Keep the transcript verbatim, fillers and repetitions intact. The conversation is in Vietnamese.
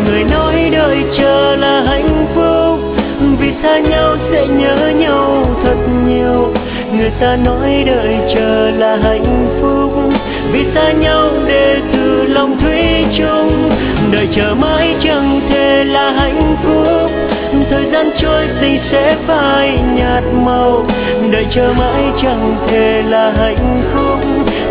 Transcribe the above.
người nói đợi chờ là hạnh phúc, vì xa nhau sẽ nhớ nhau thật nhiều. Người ta nói đợi chờ là hạnh phúc, vì xa nhau để từ lòng thủy chung. Đợi chờ mãi chẳng thể là hạnh phúc, thời gian trôi tình sẽ phai nhạt màu. Đợi chờ mãi chẳng thể là hạnh phúc,